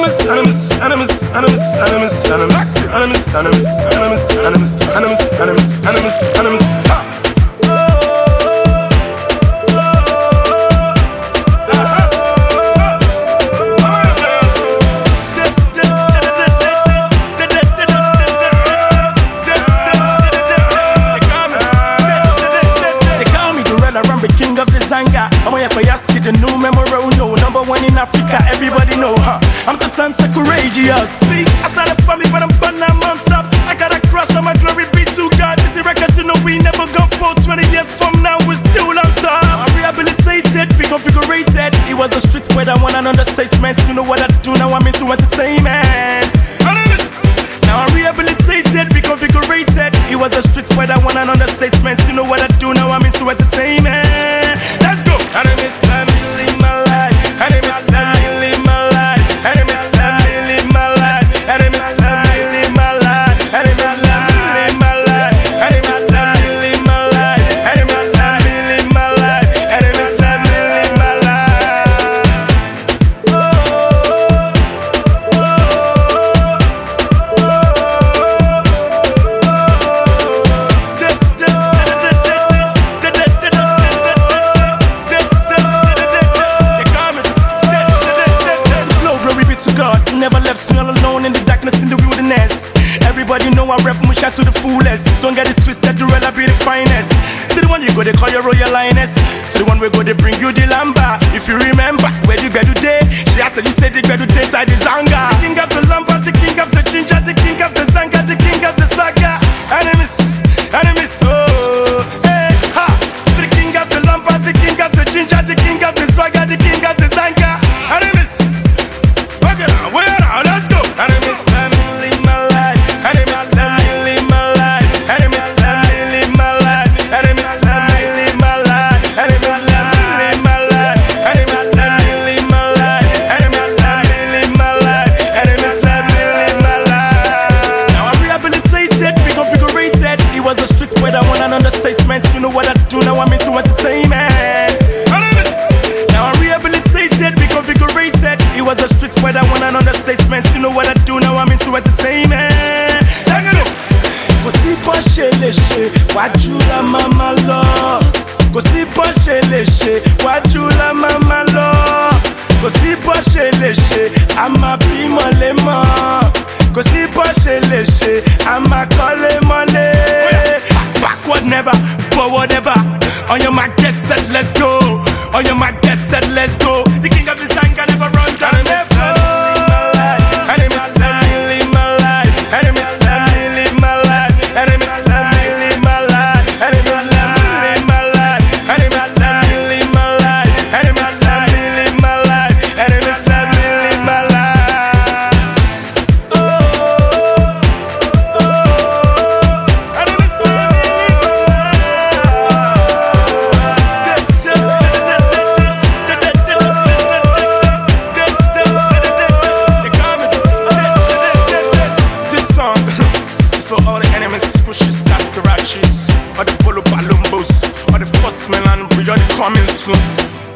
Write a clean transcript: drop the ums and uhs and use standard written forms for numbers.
The new memorial, no number one in Africa, everybody know her. I'm so courageous. See, I started from me, but I'm born, I'm on top. I got a cross on my glory be to God. This is records, you know we never gone for 20 years from now, we're still on top. I'm rehabilitated, reconfigurated. It was a street where I want an understatement. You know what I do now, I'm into entertainment. Now I'm rehabilitated, reconfigurated. It was a street where I want an understatement. You know what I do now, I'm into entertainment. Let's go. I don't miss time, live my life. I don't miss time, live my life. I don't miss time, live my life. I don't miss time, live my life. I don't miss time, live my life. I don't miss time, live my life. I don't miss time, live my life. I don't miss time, live my life. Never left me all alone in the darkness in the wilderness. Everybody know I rep Musha to the fullest. Don't get it twisted, Durella be the finest. Still the one you go, they call your royal lioness. Still the one we go, they bring you the lamba. If you remember, where you get today, she had to you say they get today inside the zanga. The king of the lamba, the king of the ginger, the king of the zanga, the king of the saga. Enemies, oh, hey, ha. The king of the lamba, the king of the ginger, the king of the swagger, the king of the zanga. Enemies. Let's go. I don't miss time, live my life. I don't miss time, live my life. I don't miss time, live my life. I don't miss time, live my life. I don't miss time, live my life. I don't miss time, live my life. I don't miss time, live my life. I don't miss time, live my life. Now I'm rehabilitated, reconfigurated. It was a street where I want an understatement. You know what I do now? I'm into entertainment. Now I'm rehabilitated, reconfigurated. It was a street where I want an understatement. You know what I do now? I'm into entertainment. Kò sí bó ṣe lè ṣe, wájú la máa máa lọ. Kò sí bó ṣe lè ṣe, wájú la máa máa lọ. Kò sí bó ṣe lè ṣe, a máa bímọ lé mọ́. Kò sí bó ṣe lè ṣe, a máa kọ́lé mọ́lé. Backward never, forward ever. On your mark, get set, let's go. On your mark, get set, let's go. The king of the sun can never run down. All the enemies, squishes, cascarachis, all the polo palumbos, all the first man and we are coming soon.